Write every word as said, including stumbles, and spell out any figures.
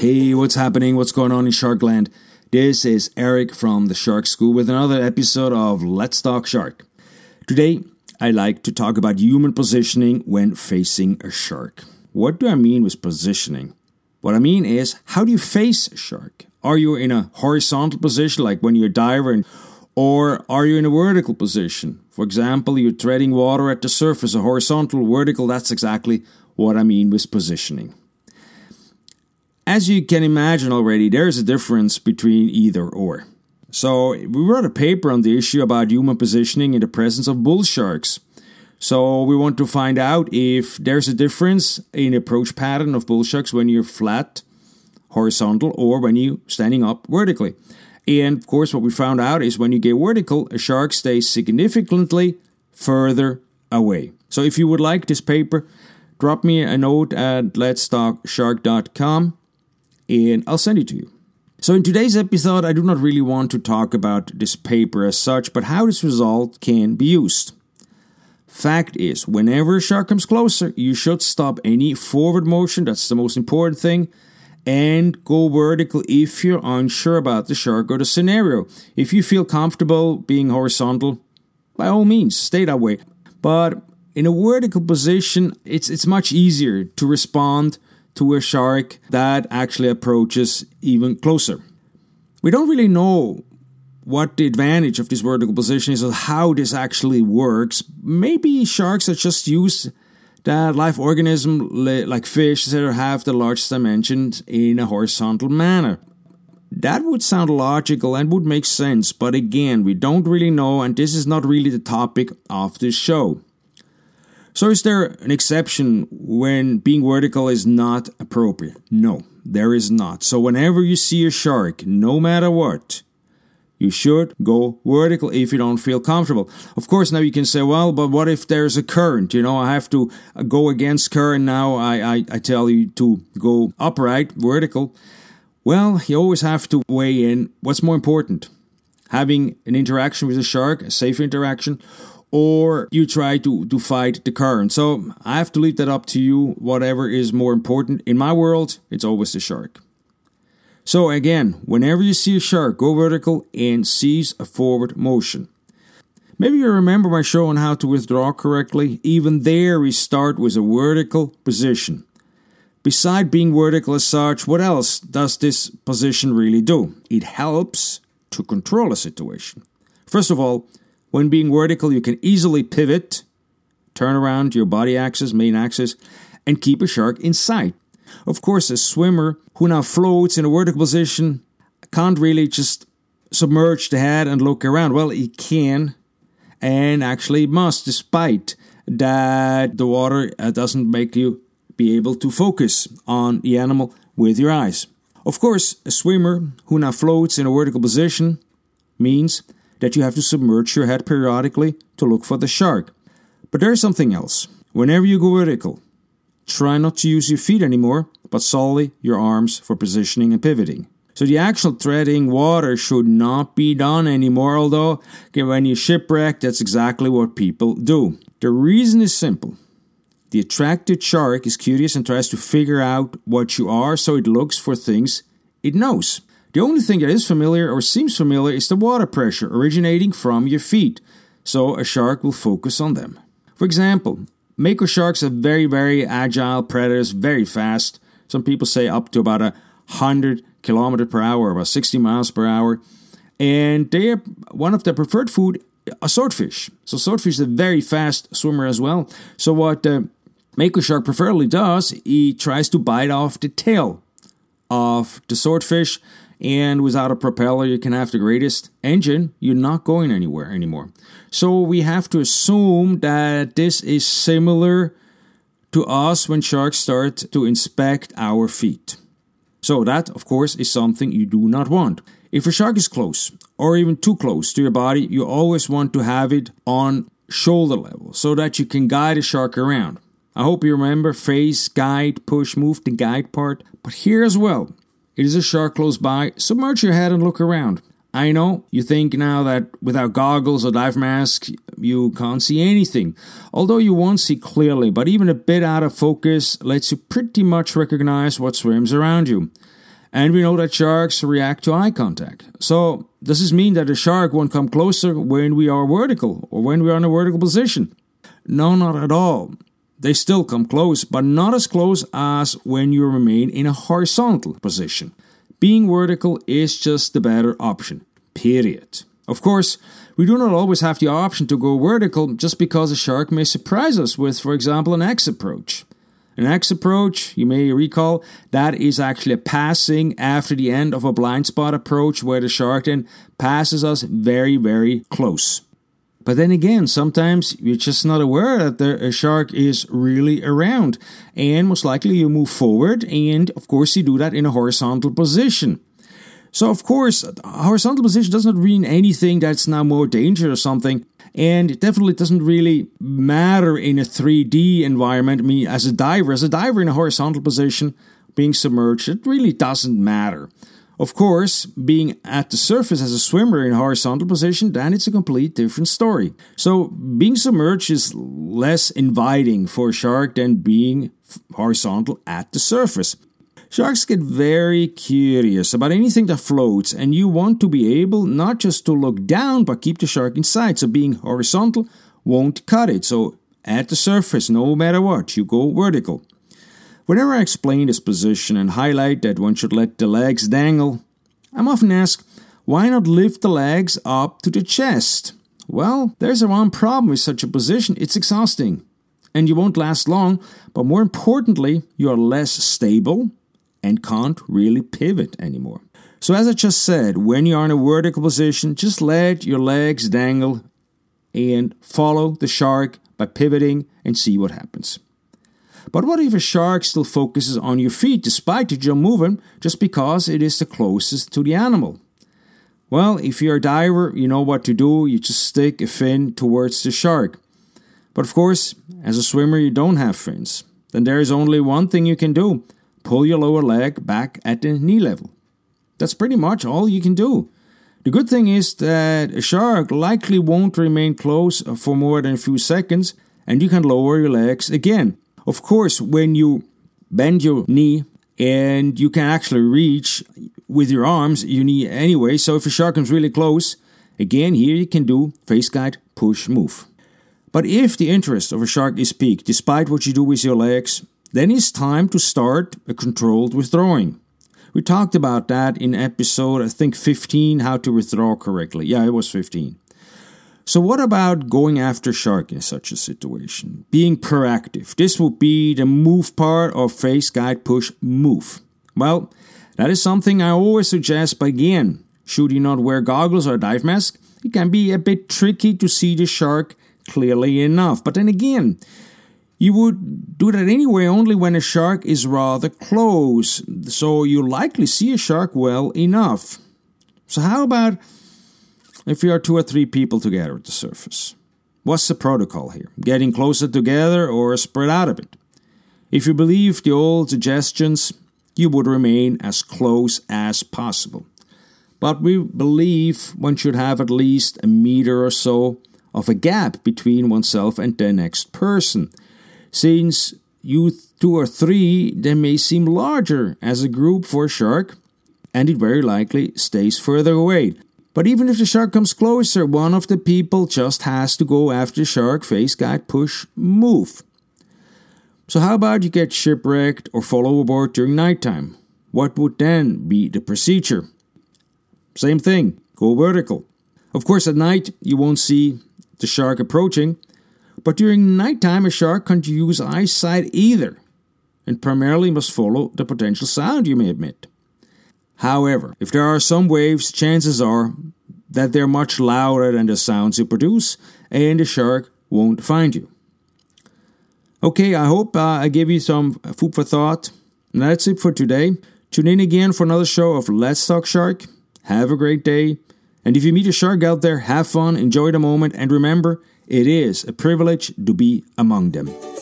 Hey, what's happening? What's going on in Sharkland? This is Eric from the Shark School with another episode of Let's Talk Shark. Today, I like to talk about human positioning when facing a shark. What do I mean with positioning? What I mean is, how do you face a shark? Are you in a horizontal position, like when you're a diver, or are you in a vertical position? For example, you're treading water at the surface, a horizontal, vertical, that's exactly what I mean with positioning. As you can imagine already, there is a difference between either or. So, we wrote a paper on the issue about human positioning in the presence of bull sharks. So, we want to find out if there's a difference in approach pattern of bull sharks when you're flat, horizontal, or when you're standing up vertically. And, of course, what we found out is when you get vertical, a shark stays significantly further away. So, if you would like this paper, drop me a note at lets talk shark dot com. And I'll send it to you. So in today's episode, I do not really want to talk about this paper as such, but how this result can be used. Fact is, whenever a shark comes closer, you should stop any forward motion, that's the most important thing, and go vertical if you're unsure about the shark or the scenario. If you feel comfortable being horizontal, by all means, stay that way. But in a vertical position, it's it's much easier to respond to a shark that actually approaches even closer. We don't really know what the advantage of this vertical position is or how this actually works. Maybe sharks are just used that live organism like fish that have the largest dimensions in a horizontal manner. That would sound logical and would make sense, but again, we don't really know, and this is not really the topic of this show. So is there an exception when being vertical is not appropriate? No, there is not. So whenever you see a shark, no matter what, you should go vertical if you don't feel comfortable. Of course, now you can say, well, but what if there's a current? You know, I have to go against current now. I, I, I tell you to go upright, vertical. Well, you always have to weigh in what's more important. Having an interaction with a shark, a safe interaction, or you try to, to fight the current. So I have to leave that up to you, whatever is more important. In my world, it's always the shark. So again, whenever you see a shark, go vertical and seize a forward motion. Maybe you remember my show on how to withdraw correctly. Even there we start with a vertical position. Beside being vertical as such, what else does this position really do? It helps to control a situation. First of all, when being vertical, you can easily pivot, turn around your body axis, main axis, and keep a shark in sight. Of course, a swimmer who now floats in a vertical position can't really just submerge the head and look around. Well, he can and actually must, despite that the water doesn't make you be able to focus on the animal with your eyes. Of course, a swimmer who now floats in a vertical position means that you have to submerge your head periodically to look for the shark. But there's something else. Whenever you go vertical, try not to use your feet anymore, but solely your arms for positioning and pivoting. So the actual treading water should not be done anymore, although when you shipwreck, that's exactly what people do. The reason is simple. The attracted shark is curious and tries to figure out what you are, so it looks for things it knows. The only thing that is familiar or seems familiar is the water pressure originating from your feet, so a shark will focus on them. For example, mako sharks are very, very agile predators, very fast. Some people say up to about one hundred kilometers per hour, about sixty miles per hour. And they are one of their preferred food, a swordfish. So swordfish is a very fast swimmer as well. So what the mako shark preferably does, he tries to bite off the tail of the swordfish. And without a propeller, you can have the greatest engine. You're not going anywhere anymore. So we have to assume that this is similar to us when sharks start to inspect our feet. So that, of course, is something you do not want. If a shark is close, or even too close to your body, you always want to have it on shoulder level so that you can guide a shark around. I hope you remember face, guide, push, move, the guide part. But here as well, it is a shark close by, submerge your head and look around. I know, you think now that without goggles or dive mask, you can't see anything. Although you won't see clearly, but even a bit out of focus lets you pretty much recognize what swims around you. And we know that sharks react to eye contact. So, does this mean that a shark won't come closer when we are vertical or when we are in a vertical position? No, not at all. They still come close, but not as close as when you remain in a horizontal position. Being vertical is just the better option. Period. Of course, we do not always have the option to go vertical just because a shark may surprise us with, for example, an X approach. An X approach, you may recall, that is actually a passing after the end of a blind spot approach where the shark then passes us very, very close. But then again, sometimes you're just not aware that the, a shark is really around. And most likely you move forward, and of course you do that in a horizontal position. So of course, a horizontal position doesn't mean anything that's now more danger or something. And it definitely doesn't really matter in a three D environment. I mean, as a diver, as a diver in a horizontal position, being submerged, it really doesn't matter. Of course, being at the surface as a swimmer in a horizontal position, then it's a complete different story. So, being submerged is less inviting for a shark than being horizontal at the surface. Sharks get very curious about anything that floats, and you want to be able not just to look down, but keep the shark inside. So being horizontal won't cut it. So at the surface, no matter what, you go vertical. Whenever I explain this position and highlight that one should let the legs dangle, I'm often asked, why not lift the legs up to the chest? Well, there's a one problem with such a position. It's exhausting, and you won't last long, but more importantly, you are less stable and can't really pivot anymore. So as I just said, when you are in a vertical position, just let your legs dangle and follow the shark by pivoting and see what happens. But what if a shark still focuses on your feet despite the jump movement just because it is the closest to the animal? Well, if you're a diver, you know what to do. You just stick a fin towards the shark. But of course, as a swimmer, you don't have fins. Then there is only one thing you can do. Pull your lower leg back at the knee level. That's pretty much all you can do. The good thing is that a shark likely won't remain close for more than a few seconds, and you can lower your legs again. Of course, when you bend your knee and you can actually reach with your arms your knee anyway, so if a shark comes really close, again here you can do face guide, push, move. But if the interest of a shark is piqued despite what you do with your legs, then it's time to start a controlled withdrawing. We talked about that in episode, I think, fifteen, how to withdraw correctly. Yeah, it was fifteen. So what about going after shark in such a situation? Being proactive. This would be the move part of face, guide, push, move. Well, that is something I always suggest, but again, should you not wear goggles or a dive mask, it can be a bit tricky to see the shark clearly enough. But then again, you would do that anyway only when a shark is rather close, so you likely see a shark well enough. So how about if you are two or three people together at the surface? What's the protocol here? Getting closer together or spread out a bit? If you believe the old suggestions, you would remain as close as possible. But we believe one should have at least a meter or so of a gap between oneself and the next person. Since you two or three, they may seem larger as a group for a shark, and it very likely stays further away. But even if the shark comes closer, one of the people just has to go after the shark, face, guide, push, move. So how about you get shipwrecked or fall overboard during nighttime? What would then be the procedure? Same thing, go vertical. Of course, at night, you won't see the shark approaching, but during nighttime, a shark can't use eyesight either, and primarily must follow the potential sound you may emit. However, if there are some waves, chances are that they're much louder than the sounds you produce, and the shark won't find you. Okay, I hope uh, I gave you some food for thought. And that's it for today. Tune in again for another show of Let's Talk Shark. Have a great day. And if you meet a shark out there, have fun, enjoy the moment, and remember, it is a privilege to be among them.